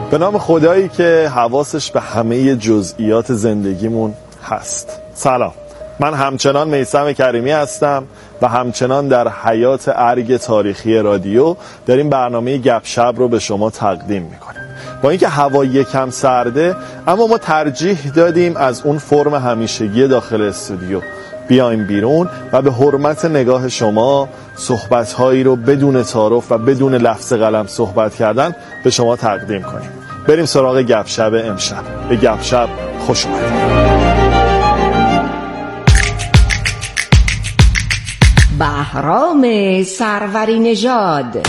به نام خدایی که حواسش به همه جزئیات زندگیمون هست. سلام، من همچنان میثم کریمی هستم و همچنان در حیات ارگ تاریخی رادیو داریم برنامه گپ شپ رو به شما تقدیم میکنیم. با اینکه هوا یکم سرده، اما ما ترجیح دادیم از اون فرم همیشگی داخل استودیو بیایم بیرون و به حرمت نگاه شما صحبت‌هایی رو بدون تعارف و بدون لفظ قلم صحبت کردن به شما تقدیم کنیم. بریم سراغ گپ شپ امشب. به گپ شپ خوش اومدید. بهرام سروری نژاد.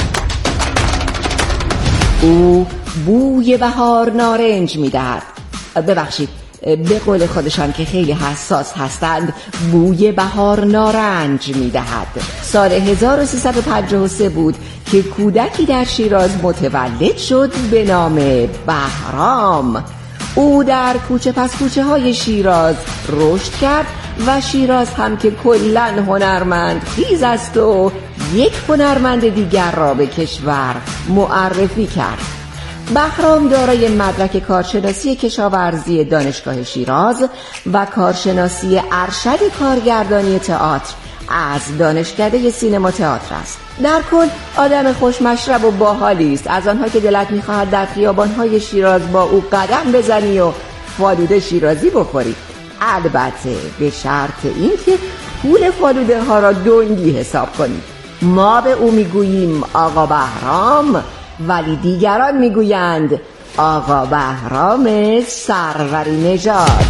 او بوی بهار نارنج میدهد. ببخشید، به قول خودشان که خیلی حساس هستند، بوی بهار نارنج میدهد. سال 1353 بود که کودکی در شیراز متولد شد به نام بهرام. او در کوچه پس کوچه های شیراز رشد کرد و شیراز هم که کلاً هنرمند خیز است و یک هنرمند دیگر را به کشور معرفی کرد. بهرام دارای مدرک کارشناسی کشاورزی دانشگاه شیراز و کارشناسی ارشد کارگردانی تئاتر از دانشکده سینما تئاتر است. در کل آدم خوشمشرب و باحالی است، از آنها که دلت می‌خواهد در خیابان‌های شیراز با او قدم بزنی و فالوده شیرازی بخوری، البته به شرط اینکه پول فالوده ها را دنگی حساب کنی. ما به او میگوییم آقا بهرام، ولی دیگران میگویند آقا بهرام سروری نژاد.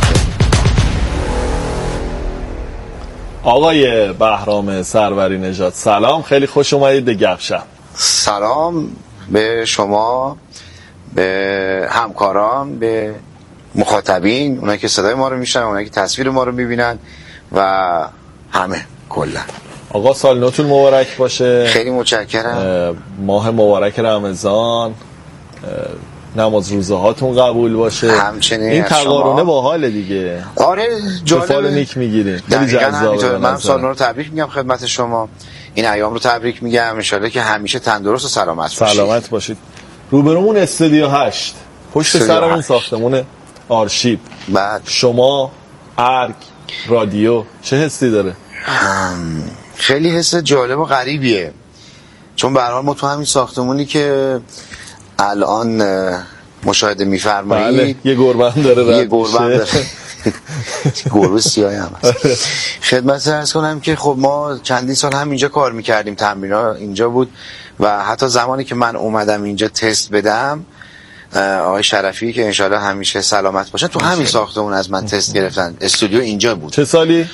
آقای بهرام سروری نژاد، سلام، خیلی خوش اومدید به گپ شپ. سلام به شما، به همکاران، به مخاطبین، اونایی که صدای ما رو میشنون، اونایی که تصویر ما رو میبینن و همه کلا. آقا سال نوتون مبارک باشه. خیلی متشکرم. ماه مبارک رمضان، نماز روزه هاتون قبول باشه. همچنین این تقارنه باحاله دیگه. آره جالب. فال نیک میگیرین. خیلی جذابه. من سال نو رو تبریک میگم خدمت شما. این ایام رو تبریک میگم، ان شاءالله که همیشه تندرست و سلامت باشید. سلامت باشید. روبرومون استودیو 8. پشت سرمون ساختمون آرشیو. بعد شما ارگ رادیو چه حسی داره؟ خیلی حس جالب و غریبیه، چون به هر حال ما تو همین ساختمونی که الان مشاهده می‌فرمایید، بله، یه گربه هم داره. یه گربه هم داره. گربه سیاهی هم هست. خدمت عرض کنم که خب ما چندین سال هم اینجا کار می‌کردیم، تمرین‌ها اینجا بود و حتی زمانی که من اومدم اینجا تست بدم، آقای شرفی که انشالله همیشه سلامت باشن، تو همین ساختمون از من تست گرفتن. استودیو اینجا بود. چه سالی؟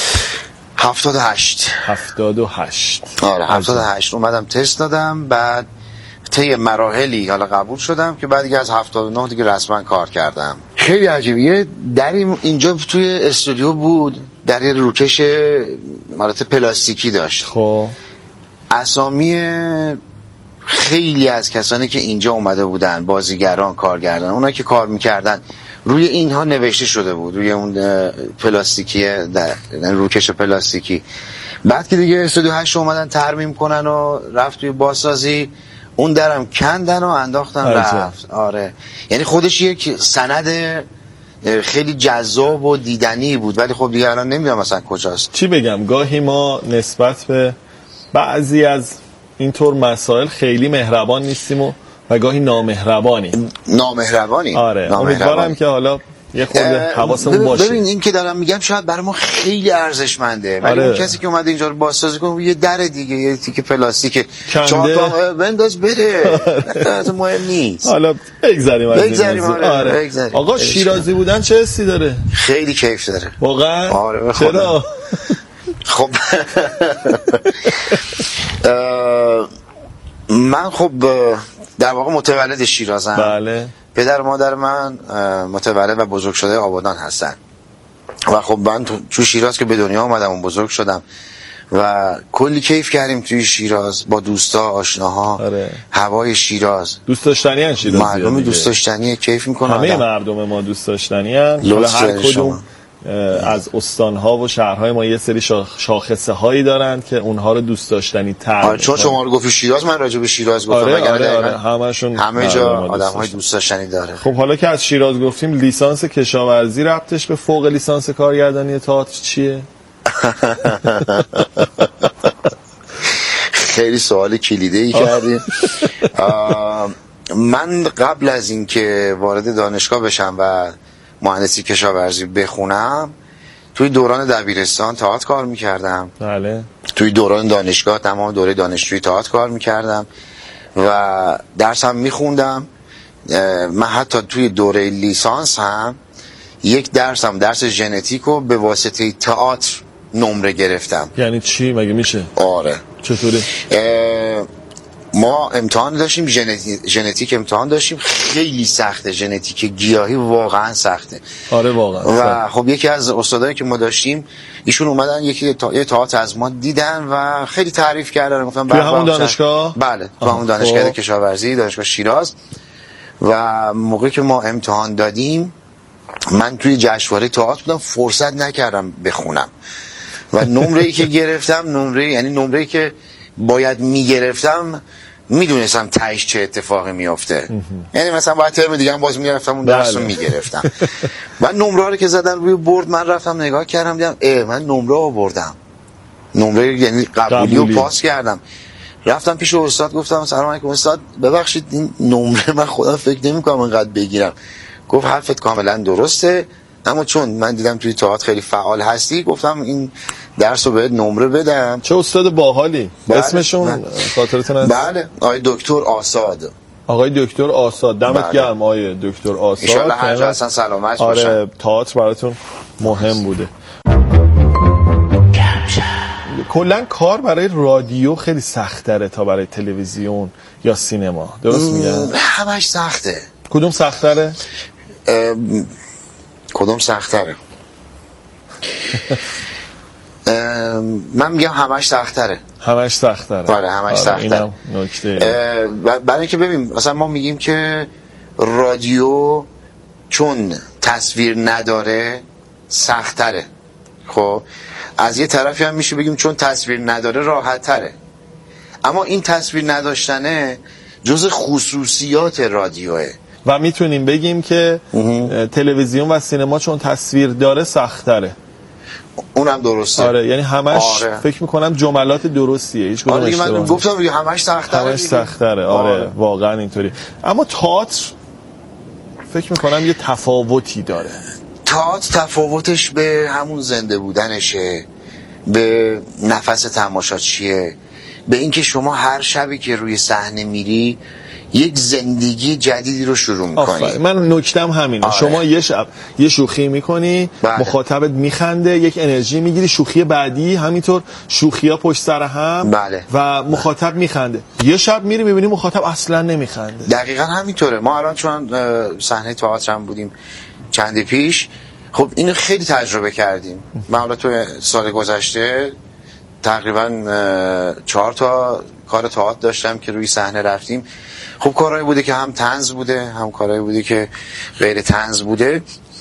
78. آره 78 اومدم تست دادم، بعد طی مراحلی حالا قبول شدم که بعد دیگه از 79 دیگه رسما کار کردم. خیلی عجیبیه. در اینجا توی استودیو بود، در یه روکش مالت پلاستیکی داشت. خب اسامی خیلی از کسانی که اینجا اومده بودن، بازیگران، کارگردان، اونایی که کار میکردن، روی اینها نوشته شده بود، روی اون پلاستیکی، در روکش پلاستیکی. بعد که دیگه استودیو 8 اومدن ترمیم کنن و رفت توی بازسازی، اون درم کندن و انداختن رفت. آره یعنی خودش یک سند خیلی جذاب و دیدنی بود، ولی خب دیگه الان نمیدونم مثلا کجاست. چی بگم، گاهی ما نسبت به بعضی از اینطور مسائل خیلی مهربان نیستیم و گاهی نامهربانی. آره امیدوارم که حالا یه خورده حواسمون باشه. ببین این که دارم میگم شاید برای ما خیلی ارزشمنده، ولی اون کسی که اومده اینجا رو بازسازی کنه، یه در دیگه، یه تیکه پلاستیک چهار بنداز بره، اصلا مهم نیست. حالا بگذاریم. آره. آقا شیرازی بودن چه حسی داره؟ خیلی کیف داره واقعا. آره چرا؟ خب من خب در واقع متولد شیرازم. بله. پدر و مادر من متولد و بزرگ شده آبادان هستن و خب من تو شیراز که به دنیا اومدم و بزرگ شدم و کلی کیف کردیم توی شیراز با دوستا، آشناها. آره. هوای شیراز دوست داشتنی ان شیراز، مردم دوست داشتنی، کیف میکنن. همه مردم ما دوست داشتنی ان. هر کدوم از استانها و شهرهای ما یه سری شاخصه هایی دارند که اونها رو دوست داشتنی تر چون شما رو گفتی شیراز، من راجع به شیراز گفتم. آره همشون همه جا آدم‌های دوست داشتنی داره. خب حالا که از شیراز گفتیم، لیسانس کشاورزی ربطش به فوق لیسانس کارگردانی تئاتر چیه؟ خیلی سوال کلیده‌ای کردیم. من قبل از اینکه وارد دانشگاه بشم و مهندسی کشاورزی بخونم، توی دوران دبیرستان تئاتر کار میکردم. بله. توی دوران دانشگاه تمام دوره دانشجویی تئاتر کار میکردم و درسم میخوندم. من حتی توی دوره لیسانس هم یک درس ژنتیک رو به واسطه تئاتر نمره گرفتم. یعنی چی مگه میشه؟ آره. چطوری؟ ما امتحان داشتیم، ژنتیک امتحان داشتیم، خیلی سخته. ژنتیک گیاهی واقعا سخته. آره واقعا. و خب یکی از استادایی که ما داشتیم، ایشون اومدن یه تئاتر از ما دیدن و خیلی تعریف کردن. گفتم توی همون دانشگاه؟ بله، تو همون دانشگاه کشاورزی، دانشگاه شیراز. و موقعی که ما امتحان دادیم، من توی جشنواره تئاتر بودم، فرصت نکردم بخونم و نمره‌ای که گرفتم، نمره‌ای که باید میگرفتم، میدونستم تهش چه اتفاقی میافته. یعنی مثلا باید ترم دیگه هم باز میگرفتم اون درس رو میگرفتم. و نمره رو که زدن روی بورد، من رفتم نگاه کردم، دیدم من نمره آوردم، نمره یعنی قبولی رو پاس کردم. رفتم پیش استاد، گفتم سلام علیکم استاد، ببخشید این نمره من خودم فکر نمی‌کنم اینقدر بگیرم. گفت حرفت کاملا درسته، اما چون من دیدم توی تئاتر خیلی فعال هستی، گفتم این درس رو بهت نمره بدم. چه استاد باحالی. اسمشون خاطرتون هست؟ بله، آقای دکتر آساد. آقای دکتر آساد، دمت گرم آقای دکتر آساد. ان شاءالله هر جا هستن سلامت باشن. آره، تئاتر براتون مهم بوده. کلا کار برای رادیو خیلی سخت‌تره تا برای تلویزیون یا سینما، درست میگم؟ همش سخته. کدوم سخت‌تره؟ کدوم سخت‌تره؟ من میگم همش سخت‌تره. همش سخت‌تره. آره همش سخت‌تره. اینم نکته. برای اینکه ببین مثلا ما میگیم که رادیو چون تصویر نداره سخت‌تره. خب از یه طرفی هم میشه بگیم چون تصویر نداره راحت‌تره. اما این تصویر نداشتنه جز خصوصیات رادیوه. و میتونیم بگیم که تلویزیون و سینما چون تصویر داره سخت‌تره. اونم درسته. آره، یعنی همش فکر میکنم جملات درستیه، هیچ کدوم اشتباه نیست. من گفتم دیگه همش سخت‌تره. همش سخت‌تره. آره واقعا اینطوری. اما تئاتر فکر میکنم یه تفاوتی داره. تئاتر تفاوتش به همون زنده بودنشه، به نفس تماشاچیه، به اینکه شما هر شبی که روی صحنه میری یک زندگی جدیدی رو شروع میکنی. من نکتم همینه. شما یه شب یه شوخی میکنی، مخاطبت میخنده، یک انرژی میگیری، شوخی بعدی همینطور، شوخی‌ها پشت سر هم و مخاطب میخنده. یه شب میری میبینی مخاطب اصلا نمیخنده. دقیقاً همینطوره. ما الان چون صحنه تئاتر هم بودیم چند پیش، خب اینو خیلی تجربه کردیم. من حالا تو سال گذشته تقریبا 4 تا کار تئاتر داشتم که روی صحنه رفتیم. خب کارهایی بوده که هم طنز بوده، هم کارهایی بوده که غیر طنز بوده.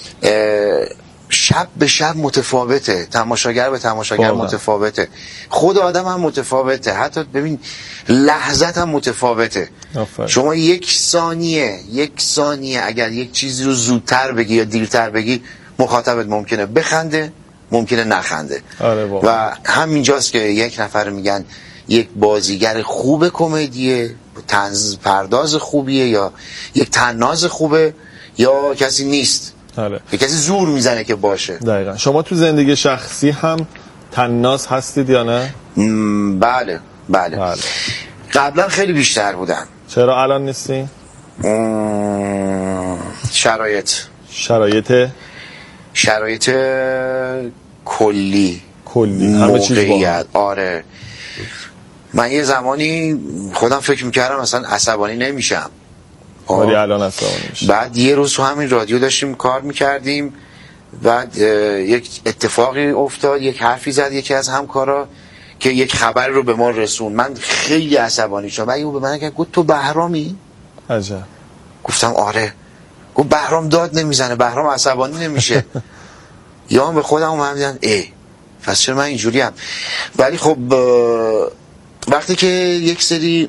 شب به شب متفاوته، تماشاگر به تماشاگر متفاوته، خود آدم هم متفاوته، حتی ببین لحظت هم متفاوته. شما یک ثانیه اگر یک چیزی رو زودتر بگی یا دیرتر بگی، مخاطبت ممکنه بخنده، ممکنه نخنده. و همینجاست که یک نفر میگن یک بازیگر خوب کمدیه، طنز پرداز خوبیه، یا یک طناز خوبه، یا کسی نیست. یک کسی زور میزنه که باشه. دقیقاً. شما تو زندگی شخصی هم طناز هستید یا نه؟ بله. قبلا خیلی بیشتر بودم. چرا الان نیستی؟ شرایط کلی همه چیز موقعیت. آره من یه زمانی خودم فکر میکردم مثلا عصبانی نمیشم، ولی الان عصبانی میشم. بعد یه روز تو همین رادیو داشتیم کار میکردیم، بعد یک اتفاقی افتاد، یک حرفی زد یکی از همکارا که یک خبر رو به ما رسون. من خیلی عصبانی شدم. بعد او به من گفت تو بهرامی؟ عجب. گفتم آره. گفت بهرام داد نمیزنه، بهرام عصبانی نمیشه. یا به خودم اومدم پس چرا من اینجوریم. ولی خب وقتی که یک سری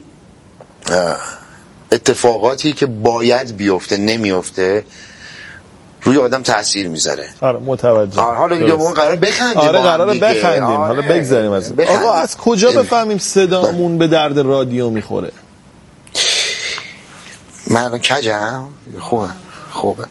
اتفاقاتی که باید بیفته نمیفته روی آدم تاثیر میذاره. آره متوجه. حالا دیگه ما قرار بخندیم. آره قراره بخندیم. حالا بگذاریم از این. آقا از کجا بفهمیم صدامون به درد رادیو میخوره؟ من کجم؟ خوبه.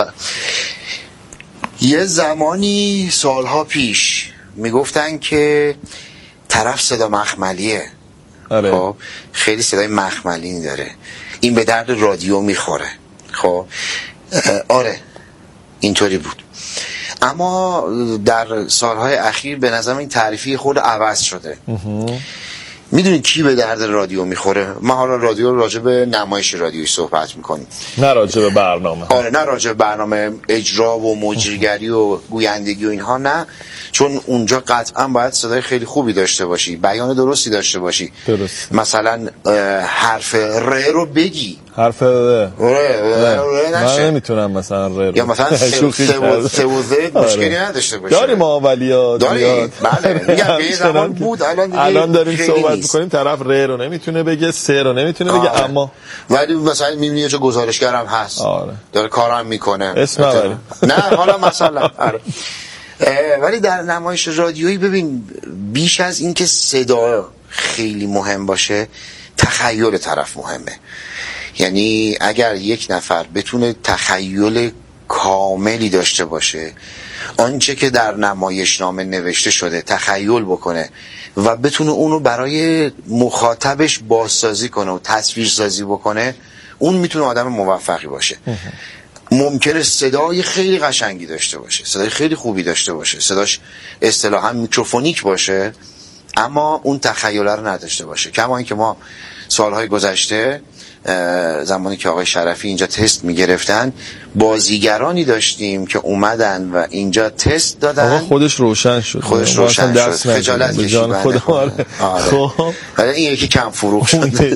یه زمانی سالها پیش میگفتن که طرف صدا مخملیه. آره. خب خیلی صدای مخملی داره، این به درد رادیو میخوره. خب آره اینطوری بود، اما در سالهای اخیر به نظرم این تعریفی خود عوض شده. میدونید کی به درد رادیو میخوره؟ ما حالا رادیو راجع به نمایش رادیویی صحبت میکنیم، نه راجع به برنامه. آره نه راجع به برنامه اجرا و مجریگری و گویندگی و اینها نه، چون اونجا قطعا باید صدای خیلی خوبی داشته باشی، بیان درستی داشته باشی. درست. مثلا حرف ر رو بگی، حرف ر نشه. من نمیتونم مثلا ر رو، یا مثلا سه و زد مشکلی نداشته باشه. داریم اولیات داریم. بله میگم به زمان بود، الان داریم صحبت میکنیم طرف ر رو نمیتونه بگه، سه رو نمیتونه بگه. اما ولی مثلا میبینی چه گزارشگرم هست، داره کارم میکنه، اسم نبریم. نه حالا مثلا ولی در نمایش رادیویی ببین، بیش از این که صدا خیلی مهم باشه، تخیل طرف مهمه. یعنی اگر یک نفر بتونه تخیل کاملی داشته باشه، آنچه که در نمایشنامه نوشته شده تخیل بکنه و بتونه اونو برای مخاطبش بازسازی کنه و تصویرسازی بکنه، اون میتونه آدم موفقی باشه. ممکنه صدای خیلی قشنگی داشته باشه، صدای خیلی خوبی داشته باشه، صداش اصطلاحاً میکروفونیک باشه، اما اون تخیل رو نداشته باشه. کما اینکه ما سالهای گذشته زمانی که آقای شرفی اینجا تست میگرفتن، بازیگرانی داشتیم که اومدن و اینجا تست دادن. آقا خودش روشن شد، خجالت کشید خودم. خب این یکی کم فروغ شد.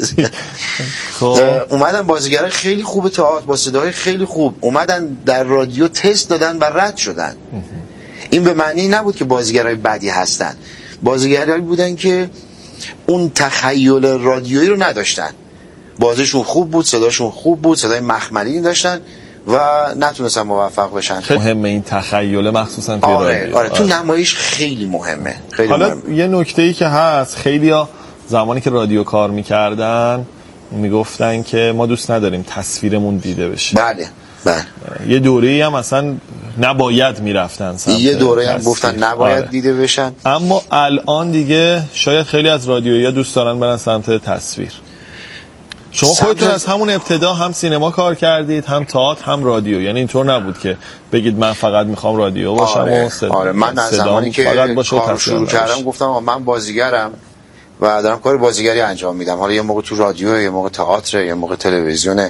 اومدن بازیگران خیلی خوب تئاتر با صدای خیلی خوب اومدن در رادیو تست دادن و رد شدن. این به معنی نبود که بازیگرای بدی هستن، بازیگرایی بودن که اون تخیل رادیویی رو نداشتن. بازیشون خوب بود، صداشون خوب بود، صدای مخملی داشتن و نتونستن موفق بشن. مهمه این تخیل، مخصوصا توی رادیو. آره تو نمایش خیلی مهمه. خیلی حالا یه نکته‌ای که هست، خیلیا زمانی که رادیو کار می‌کردن میگفتن که ما دوست نداریم تصویرمون دیده بشه. بله. یه دوره‌ای هم اصلا نباید میرفتن سمت، یه دوره هم گفتن نباید دیده بشن. اما الان دیگه شاید خیلی از رادیویی‌ها دوست دارن برن سمت تصویر. شما خودتون از همون ابتدا هم سینما کار کردید، هم تئاتر، هم رادیو، یعنی اینطور نبود که بگید من فقط میخوام رادیو باشم و صدا. من از زمانی که کار شروع کردم گفتم من بازیگرم و دارم کار بازیگری انجام میدم. حالا یه موقع تو رادیو، یه موقع تئاتر، یه موقع تلویزیونه،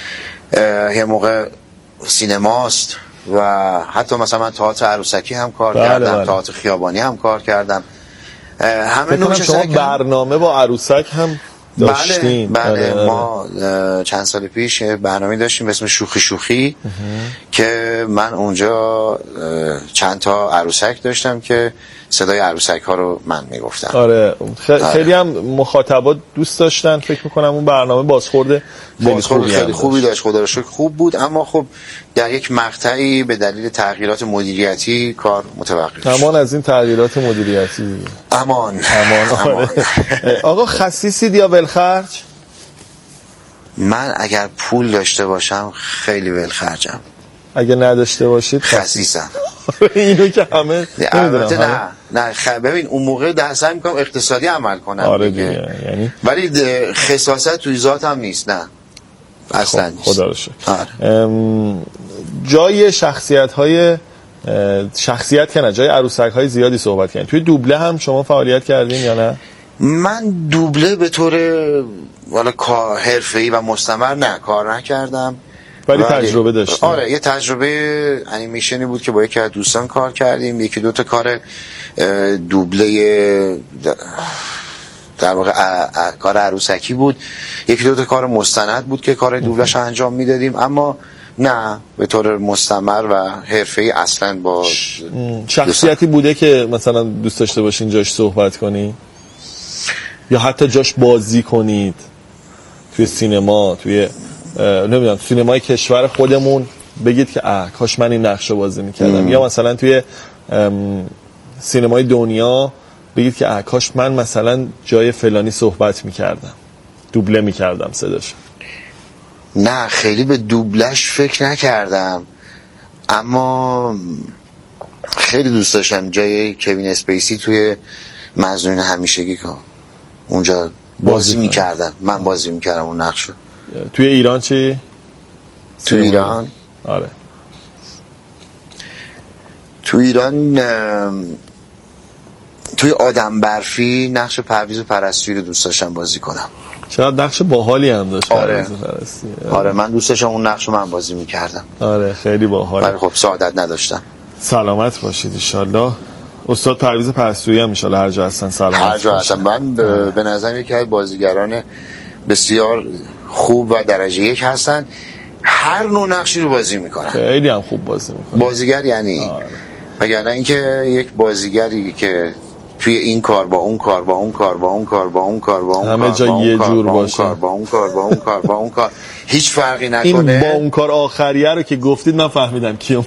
یه موقع سینماست و حتی مثلا من تئاتر عروسکی هم کار کردم، تئاتر خیابانی هم کار کردم. همه نوع شما برنامه با عروسک هم داشتیم. بله. ما چند سال پیش برنامه داشتیم به اسم شوخی که من اونجا چند تا عروسک داشتم که صدای عروسک ها رو من میگفتم. آره خیلی هم مخاطبات دوست داشتن. فکر میکنم اون برنامه بازخورد خیلی خوبی داشت، خدا رو شکر خوب بود، اما خب در یک مقطعی به دلیل تغییرات مدیریتی کار متوقف شد. امان از این تغییرات مدیریتی. امان. آقا خسیسید یا ولخرج؟ من اگر پول داشته باشم خیلی ولخرجم، اگه نداشته باشید خسیسم. اینو که همه البته نه ببین اون موقع در سعی میکنم اقتصادی عمل کنم. آره دیگه. یعنی ولی خساست توی ذاتم نیست، نه اصلا نیست. خدا رو شکر. جای شخصیت کنه، جای عروسک های زیادی صحبت کردن. توی دوبله هم شما فعالیت کردین یا نه؟ من دوبله به طور والا حرفه‌ای و مستمر نه کار نکردم، ولی تجربه داشتم. آره یه تجربه انیمیشنی بود که با یکی از دوستان کار کردیم، یکی دو تا کار دوبله در واقع کار عروسکی بود، یکی دو تا کار مستند بود که کار دوبلش انجام میدادیم، اما نه به طور مستمر و حرفه‌ای اصلا. با شخصیتی بوده که مثلا دوست داشته باشین جاش صحبت کنی یا حتی جاش بازی کنید توی سینما، توی نمیدونم سینمای کشور خودمون، بگید که کاش من این نقش رو بازی میکردم، یا مثلا توی سینمای دنیا بگید که کاش من مثلا جای فلانی صحبت میکردم، دوبله میکردم صداش. نه خیلی به دوبلش فکر نکردم، اما خیلی دوست داشتم جای کوین اسپیسی توی مظنون همیشگی که اونجا بازی میکردم، من بازی میکردم اون نقشو. توی ایران چی؟ توی ایران؟ آره توی ایران توی آدم برفی نقش پرویز پرستویی رو دوست داشتم بازی کنم. چقدر نقش باحالی هم داشت. آره من دوست داشتم اون نقش رو من بازی میکردم. آره خیلی باحال. ولی خب سعادت نداشتم. سلامت باشید ان شاءالله. استاد پرویز پرستویی هم ان شاءالله هر جا هستن سلامت. هر جا هستن. من به نظر یکی از بازیگران بسیار خوب و درجه یک هستن، هر نوع نقشی رو بازی میکنن. خیلی هم خوب بازی میکنن. بازیگر یعنی وگرنه اینکه یک بازیگری که توی این کار با اون کار با اون کار با اون کار با اون کار با اون همه کار جا با یه اون جور کار باشه، با اون کار با اون کار با اون کار هیچ فرقی نکنه. این با اون کار آخریه رو که گفتید من فهمیدم کیه.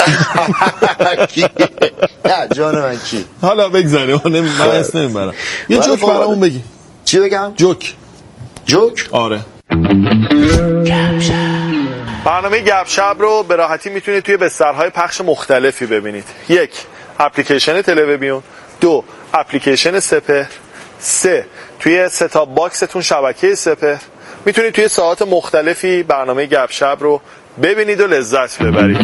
نه جان من کی. حالا بگذاریم من اسم نمیبرم. یه جوک برامون بگی. چی بگم؟ جوک؟ آره. برنامه گپ شپ رو به راحتی میتونید توی بسترهای پخش مختلفی ببینید. 1. اپلیکیشن تلویزیون. 2. اپلیکیشن سپهر. 3. توی ستاپ باکستون شبکه سپهر. میتونید توی ساعات مختلفی برنامه گپ شپ رو ببینید و لذت ببرید.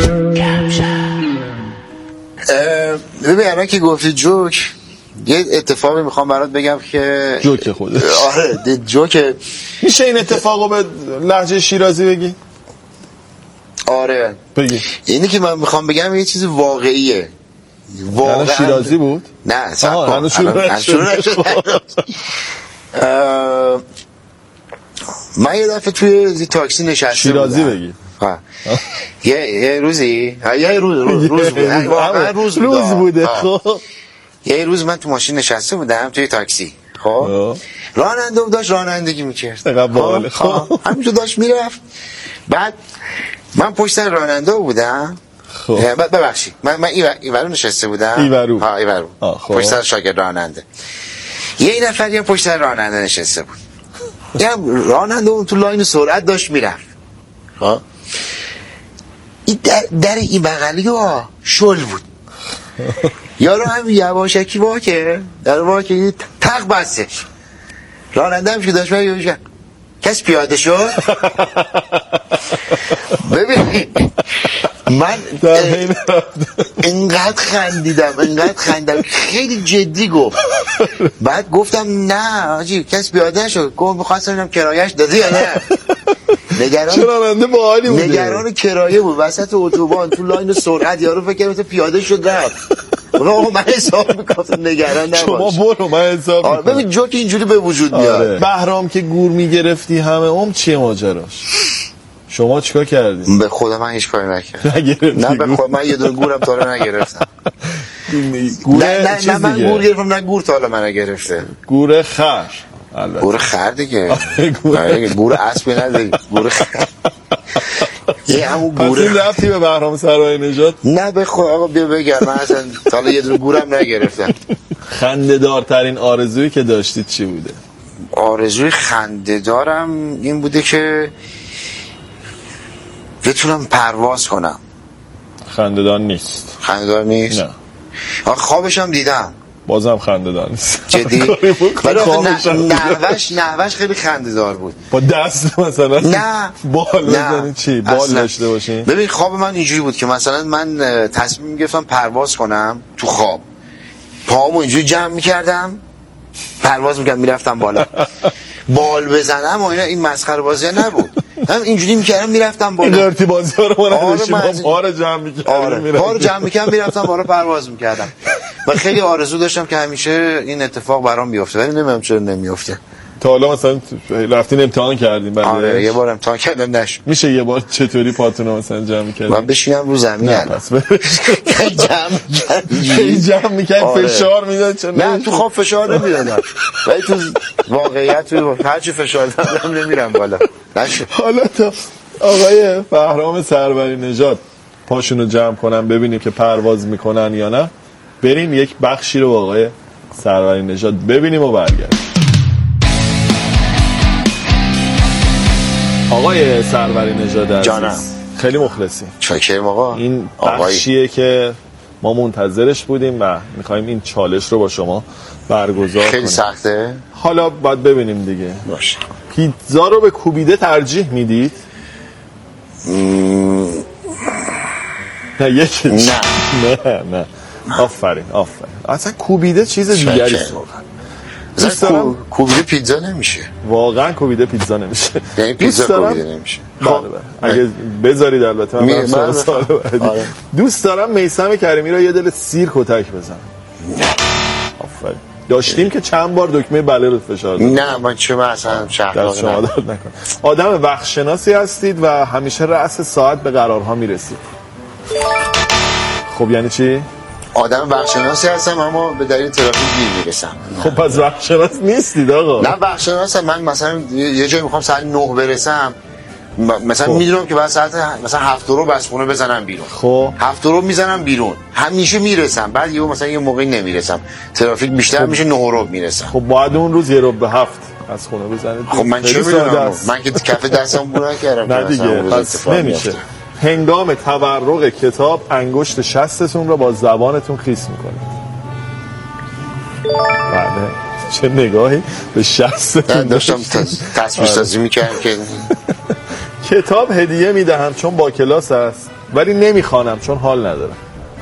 ببین الان که گفتی جوک، یه اتفاقی میخوام برات بگم که جوک خودش. آره جوک. میشه این اتفاقو به لهجه شیرازی بگی؟ آره بگی. اینی که من میخوام بگم یه چیز واقعیه. واقعا شیرازی بود؟ نه سب من یه دفعه توی تاکسی نشسته شیرازی بودم. بگی. یه روزی روز بوده. خب یه روز من تو ماشین نشسته بودم توی تاکسی، خب راننده داشت رانندگی میکرد، خب همینجور داشت میرفت. بعد من پشت سر راننده بودم. ببخشید من ایورو نشسته بودم. ایورو پشت سر شاگرد راننده. یه نفری هم پشت سر راننده نشسته بود. یه راننده اون تو لاین سرعت داشت میرفت. این در این بغلی ها شل بود. یارو هم یواشکی واکه در واکه تق بستش. راننده هم که داشت میرفت کس پیاده شد. ببین من انقدر خندیدم خیلی جدی گفت. بعد گفتم نه آجی کس پیاده شد. گفت می‌خواستم ببینم کرایه‌اش دادی یا نه. نگران کرایه بود وسط اتوبان تو لاین سرعت. یارو فکر کنم پیاده شد رفت. آقا من حساب می‌کنم نگران نباش. شما برو من حساب می‌کنم. ببین جوک اینجوری به وجود میاد. بهرام که گور میگرفتی همه چیه ماجراش؟ شما چیکار کردی؟ به خدا من هیچ کاری نکردم. نه به خدا من یه دونه گورم تا حالا نگرفتم. نه من گور گرفتم نه گور تا حالا من نگرفته. گور خر. گور خر دیگه. گور اسب نداری. گور خر. یه همون گوره. پس این رفتی به بهرام سرای نجات؟ نه به خدا آقا بیا بگم من اصلا تا حالا یه دونه گورم نگرفتم. خنده‌دارترین آرزویی که داشتید چی بوده؟ آرزوی خنده‌دارم این بوده که بتونم پرواز کنم. خنده‌دار نیست. خنده‌دار نیست؟ نه. خوابشم دیدم. بازم خنده‌دار نیست. جدی؟ نحوش خیلی خنده‌دار بود. با دست مثلا؟ نه. بال بزنی چی؟ بال داشته باشین؟ ببین خواب من اینجوری بود که مثلا من تصمیم می‌گرفتم پرواز کنم تو خواب. پاهامو اینجوری جمع می‌کردم. پرواز می‌کردم میرفتم بالا. بال بزنم و این مسخره بازی نبود. من اینجوری می‌کردم میرفتم بالا. این ارتی بازی‌ها رو من داشتم پا رو جمع می‌کردم. پا رو جمع می‌کردم میرفتم بالا پرواز می‌کردم. من خیلی آرزو داشتم که همیشه این اتفاق برام بیفته ولی نمی‌دونم چرا نمی‌افته. تا حالا مثلا رفتین امتحان کردین؟ آره یه بار امتحان کردم نشد. میشه یه بار چطوری پاتونو مثلا جمع کردین؟ من بشینم رو زمین پس جمع میکنم فشار میداد چون نه تو خواب فشار نمیدادم ولی تو واقعیت هرچی فشار دادم نمیرم بالا نشد. حالا تا آقای بهرام سروری نژاد پاشونو جمع کنن ببینیم که پرواز میکنن یا نه، بریم یک بخشی رو با آقای سروری نژاد ببینیم و برگردیم. آقای سروری نژاد عزیز جانم خیلی مخلصیم. چاکرم آقا. این بخشیه که ما منتظرش بودیم و میخوایم این چالش رو با شما برگزار کنیم. خیلی سخته؟ حالا باید ببینیم دیگه. باشه. پیتزا رو به کوبیده ترجیح میدید؟ نه یکیش نه آفرین اصلا کوبیده چیز دیگری است واقعا. کوبیده پیتزا نمیشه. واقعا کوبیده پیتزا نمیشه. یعنی پیتزا کوبیده نمیشه. خب اگه بذارید البته من سوال بعدی. دوست دارم میثم کریمی رو یه دل سیر کتک بزنم. آفرین. داشتیم که چند بار دکمه بله رو فشار دادم. نه من چه مثلا دست شما درد نکنه. آدم وقت شناسی هستید و همیشه رأس ساعت به قرارها میرسید. خب یعنی چی؟ آدم وقت شناسی هستم اما به دلیل ترافیک دیر میرسم. خب پس وقت شناس نیستید آقا. نه وقت شناسم. من مثلا یه جایی میخوام ساعت 9 برسم، مثلا میدونم که بعد ساعت مثلا 7 رو بس خونه بزنم بیرون. خب 7 رو میزنم بیرون، همیشه میرسم. بعد یهو مثلا یه موقعی نمیرسم، ترافیک بیشتر میشه، 9 رو میرسم. خب بعد اون روز 7 از خونه بزنید. خب من چه میدونم؟ من که کف دستم بو نکردم. نه دیگه پس نمیشه. هنگام تورق کتاب انگشت شستتون رو با زبانتون خیس میکنید. بله چه نگاهی به شستتون داشتم تصویر سازی میکردم که کتاب هدیه میدهم چون با کلاس است ولی نمیخوانم چون حال ندارم.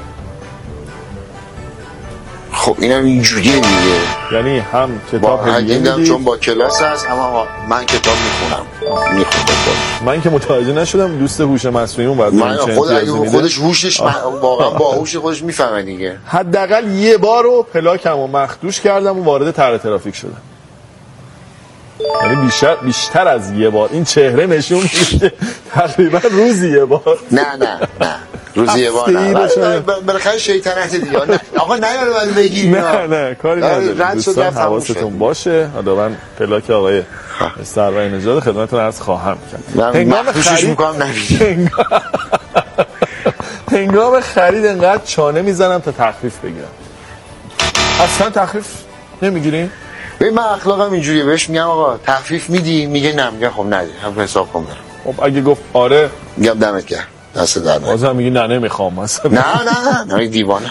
خب اینم اینجوریه دیگه. یعنی هم کتاب هدیه میدم چون با کلاس هست اما من کتاب میخونم. من که متوجه نشدم دوست هوش مصنوعی بعد من خودش هوشش واقعا با هوش خودش میفهمه دیگه. حداقل یه بار رو پلاکمو مخدوش کردم و وارد طرح ترافیک شدم. یعنی بیشتر از یه بار. این چهره نشون میده تقریبا روزی یه بار. نه روزی یه بار نه. بالاخره شیطنت دیگه. آقا نیاره بعد بگی. نه کاری نداره. دوستان حواستون باشه. حالا من پلاک آقای سروری نژاد خدمتتون عرض خواهم کرد. هنگام خرید انقدر چانه میزنم تا تخفیف بگیرم. اصلا تخفیف نمیگیرین؟ من اخلاقم اینجوریه، بهش میگم آقا تخفیف میدی؟ میگه نه. میگه خب ندی، هم حساب کن برم. خب اگه گفت آره میگم دمت گرم، دست در نکنه. بازم میگی نه نمیخوام مثلا. نه دیوانه.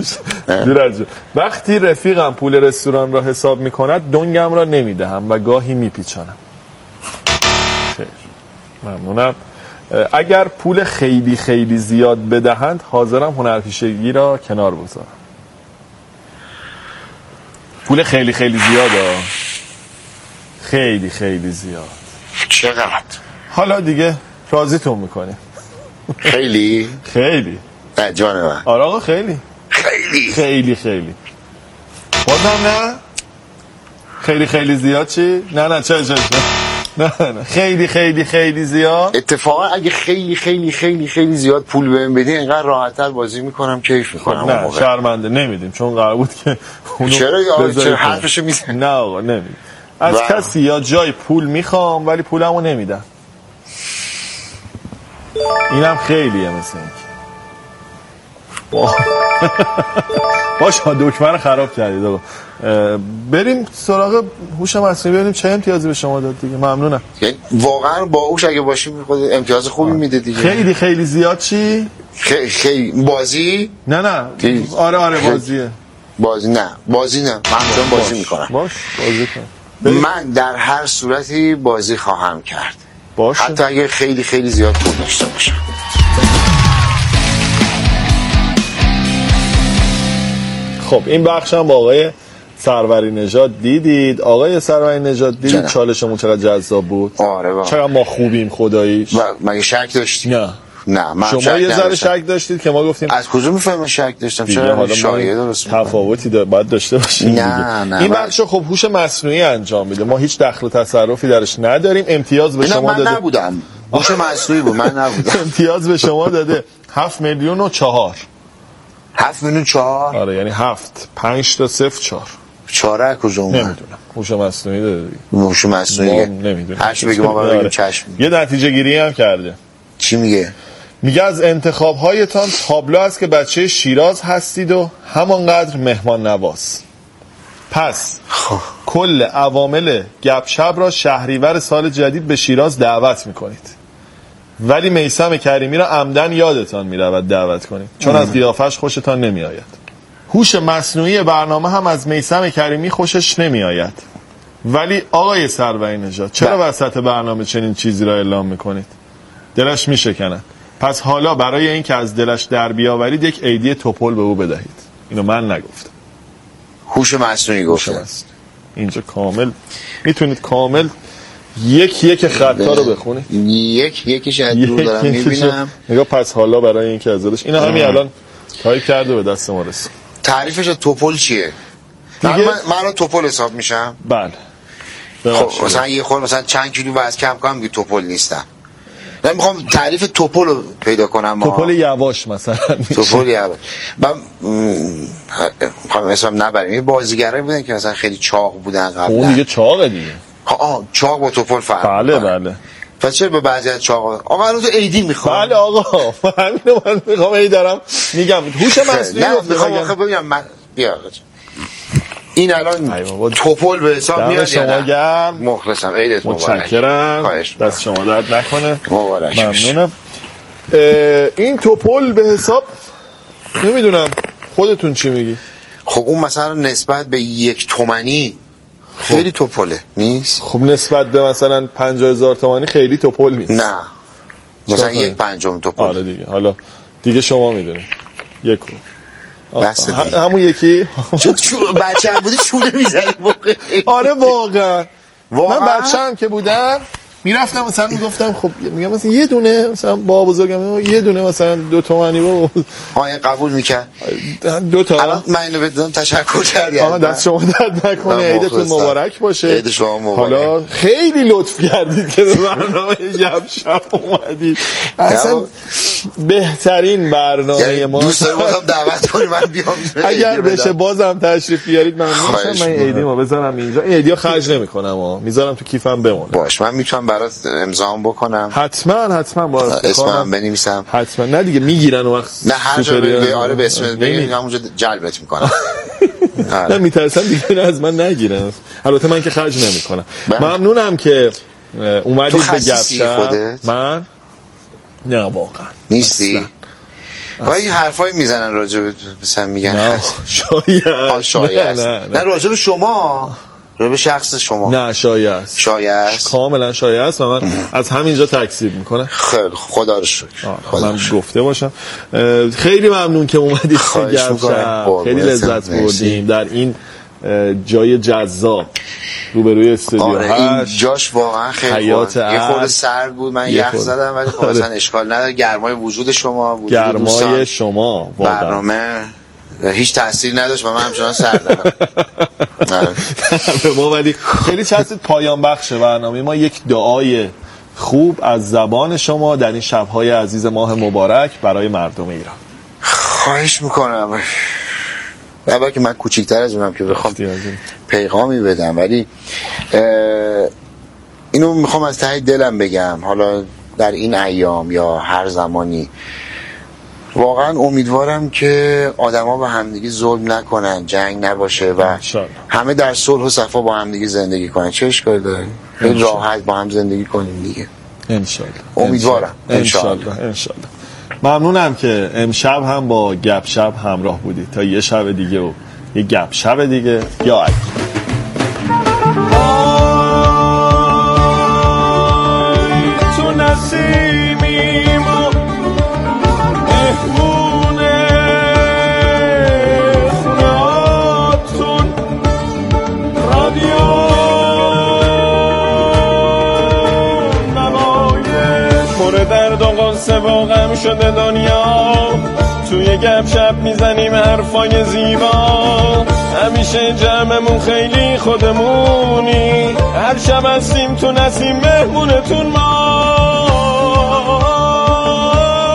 وقتی رفیقم پول رستوران را حساب میکند دنگم را نمیدهم و گاهی میپیچانم. خیر ممنونم. اگر پول خیلی خیلی زیاد بدهند حاضرم هنرپیشگی را کنار بگذارم. پول خیلی خیلی زیاد خیلی خیلی زیاد. چقدر؟ حالا دیگه راضیتون میکنه. خیلی نه جان من. آره آقا خیلی بازم نه خیلی خیلی زیاد چی؟ نه چه نه خیلی زیاد. اتفاقا اگه خیلی زیاد پول بهم بدی اینقدر راحت‌تر بازی میکنم، کیف میکنم. نه شرمنده نمیدیم چون قرار بود که چرا حرفشو میزنی؟ نه آقا نمیدیم. از کسی یا جای پول میخوام ولی پولمو نمیدم. اینم خیلیه مثل این. باشه دکمه رو خراب کردید آقا. بریم سراغ هوش مصنوعی ببینیم چه امتیازی به شما داد دیگه. ممنونم. یعنی واقعا با هوش اگه باشیم خود امتیاز خوبی میده دیگه. خیلی زیاد چی؟ خیلی بازی؟ نه آره بازی نه من دارم بازی میکنم. باش بازی کن. من در هر صورتی بازی خواهم کرد. باشه. حتی اگه خیلی زیاد پول داشته باشم. خب این بخش هم با آقای سروری نژاد دیدید. آقای سروری نژاد دیدید چالشمون چقدر جذاب بود. آره با. چقدر ما خوبیم خداییش. مگه شک داشتی؟ نه نه من شما یه ذره شک داشتید که ما گفتیم از کجا میفهمم شک داشتم؟ چرا شایعه درست تفاوتی باید داشته باشیم. نه این بخشو خب هوش مصنوعی انجام میده، ما هیچ دخل و تصرفی درش نداریم. امتیاز به شما داده. من نبودم، هوش مصنوعی بود، من نبودم. امتیاز به شما داده 7,000,004. 7,000,004. آره یعنی 7 5 تا 0 4. 4 کجا اومد؟ نمیدونم، هوش مصنوعی داده دیگه. هوش مصنوعی نمیدونم، هر چی بگم ما بگیم چشم. یه نتیجه گیری هم کرده. چی میگه؟ میگه از انتخاب‌هایتان تابلو است که بچه شیراز هستید و همانقدر مهمان نواز. پس کل عوامل گپ شپ را شهریور سال جدید به شیراز دعوت میکنید، ولی میثم کریمی را عمدن یادتان میرود دعوت کنید چون از قیافش خوشتان نمیآید. هوش مصنوعی برنامه هم از میثم کریمی خوشش نمیآید، ولی آقای سروری نژاد چرا وسط برنامه چنین چیزی را اعلام میکنید؟ دلش میشکند. پس حالا برای این که از دلش در بیاورید یک ایدی توپل به او بدهید. اینو من نگفتم، هوش مصنوعی گفته. اینجا کامل میتونید کامل یک خطا رو بخونید. یکیش از دور دارم میبینم. نگاه پس حالا برای این که از دلش اینا همین الان تایپ کرده به دست ما رسید. تعریفش از توپل چیه؟ من رو توپل حساب میشم؟ بله. خب مثلا یه خورده مثلا چند کیلو وزن کم کنم که توپل نیستم. من میخوام تعریف توپل رو پیدا کنم. توپل یواش مثلا. توپل یواش. من میخوام اسمم نبریم. این بازیگرایی بودن که مثلا خیلی چاق بودن قبلا. اون دیگه چاقه دیگه. چاق با توپل فرق. بله. پس چرا به بعضی از چاقا آقا الان تو ایدی میخوام؟ بله آقا همینو من میخوام دارم میگم هوش مصنوعی رو میخوام آخه ببینم من بیا این الان توپل به حساب میاد یا نه؟ مخلصم. عیدت مبارک. متشکرم. دست شما درد نکنه. مبارک. ممنونم. این توپل به حساب نمیدونم خودتون چی میگی؟ خب اون مثلا نسبت به 1 تومانی خیلی توپله نیست؟ خب نسبت به مثلا 50,000 تومانی خیلی توپل نیست. نه مثلا 1/5 توپل. آره دیگه حالا دیگه شما میدونید. یک همون یکی بچه هم بودی چونه میزنی. آره واقعا من بچه هم که بودم میرفتم مثلا میگفتم خب میگم مثلا یه دونه مثلا با بزرگم یه دونه مثلا 2 تومانی با قبول میکرد 2 تا. الان من اینو بدونم تشکر کردم. آقا دست شما درد نکنه. عیدتون مبارک باشه. عید شما مبارک. حالا خیلی لطف کردید که به برنامه گپ شپ اومدید. اصلا بهترین برنامه ما. دوست دارم دعوت کنی من بیام. اگر بشه بازم تشریف بیارید ممنون میشم. من ایدیمو بذارم اینجا. این ایدیو خرج نمیکنم میذارم تو کیفم بمونه. باش من میتونم برات امضام بکنم. حتما باید اسمم بنویسم. حتما. نه دیگه میگیرن اون وقت. نه هر جا آره به اسم بگیم همونجا جلبت میکنم. نه میترسم دیگه از من نگیرن. البته من که خرج نمیکنم. ممنونم که اومدید به گپ شپ. من نه واقعا نیستی. وای حرفای میزنن راجع به مثلا میگن نه شاید نه راجع به شما، به شخص شما. نه شایعه است. کاملا شایعه است و من از همینجا تکذیب میکنم. خیلی خدا رو شکر. من گفته باشم خیلی ممنون که اومدید گپ شپ. خیلی لذت بردیم در این جای جذاب روبروی استودیو هست. این جاش واقعا خیلی یه خورده سرد بود. من یخ زدم ولی خب اصلا اشکال نداره. گرمای وجود شما گرمای شما برنامه هیچ تأثیری نداشت و من همچنان سردم. ما ولی خیلی چسبید. پایان بخش برنامه ما یک دعای خوب از زبان شما در این شب‌های عزیز ماه مبارک برای مردم ایران. خواهش میکنم. اول که من کوچیک‌تر از اونم که بخوام پیغامی بدم، ولی اینو میخوام از ته دلم بگم. حالا در این ایام یا هر زمانی واقعا امیدوارم که آدما با همدیگه ظلم نکنن، جنگ نباشه و همه در صلح و صفا با همدیگه زندگی کنن. چه اشکالی داره؟ خیلی راحت با هم زندگی کنیم دیگه. انشالله. امیدوارم. انشالله. ممنونم که امشب هم با گپ شپ همراه بودید. تا یه شب دیگه و یه گپ شپ دیگه یا تو نسیمیم و مهمونه خوناتون رادیو نمایش پر درد و قنصه و غم شده دنیا، توی گپ شپ میزنیم حرفای زیبا، همیشه جمعمون خیلی خودمونی، هر شب هستیم تو نسیم مهمونتون ما.